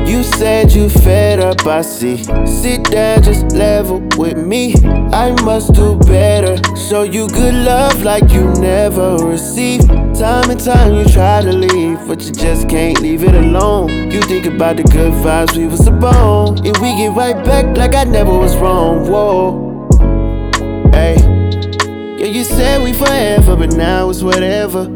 You said you fed up, I see. Sit down, just level with me. I must do better. Show you good love like you never received. Time and time you try to leave, but you just can't leave it alone. You think about the good vibes we was upon, and we get right back like I never was wrong. Whoa, hey, yeah, you said we forever, but now it's whatever.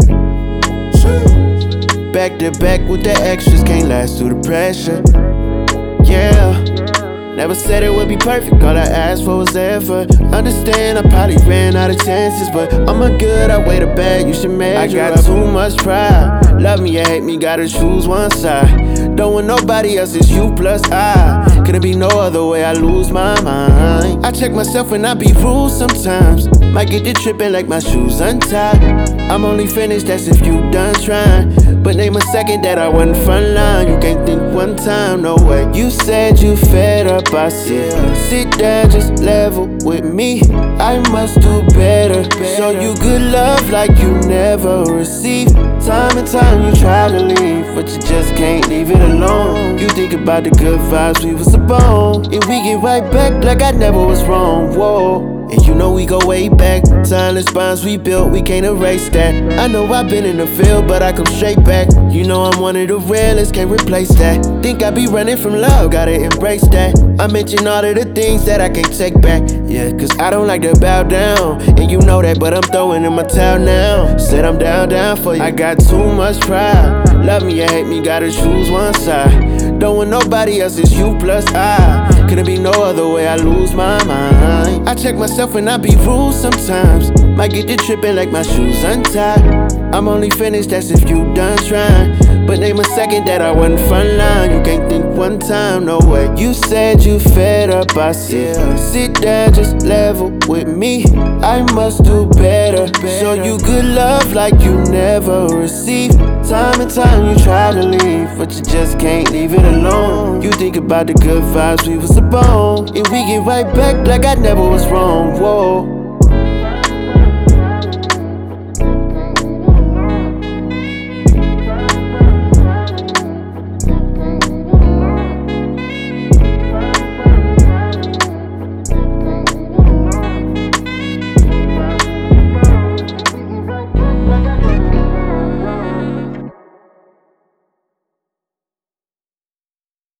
Back to back with the extras, can't last through the pressure. Yeah, never said it would be perfect, all I asked for was effort. Understand, I probably ran out of chances, but I'm a good, I weigh the bag, you should measure. I got too much pride, love me or hate me, gotta choose one side. Don't want nobody else, it's you plus I. Couldn't be no other way, I lose my mind. I check myself when I be rude sometimes. Might get you tripping like my shoes untied. I'm only finished, that's if you done trying. But name a second that I wasn't front line. You can't think one time, no way. You said you fed up, I said sit down, just level with me. I must do better. Show you good love like you never received. Time and time you try to leave, but you just can't leave it alone. You think about the good vibes we was upon, and we get right back like I never was wrong. Whoa. And you know we go way back. Timeless bonds we built, we can't erase that. I know I've been in the field, but I come straight back. You know I'm one of the realest, can't replace that. Think I be running from love, gotta embrace that. I mention all of the things that I can't take back. Yeah, cause I don't like to bow down, and you know that, but I'm throwing in my towel now. Said I'm down for you. I got too much pride. Love me or hate me, gotta choose one side. Don't want nobody else, it's you plus I. Couldn't be no other way, I lose my mind. I check myself when I be rude sometimes. Might get you tripping like my shoes untied. I'm only finished, that's if you done trying. But name a second that I wasn't front line. You can't think one time, no way. You said you fed up, I said sit down, just level with me. I must do better. Show you good love like you never received. Time and time you try to leave, but you just can't leave it alone. You think about the good vibes we was upon, and we get right back like I never was wrong. Whoa.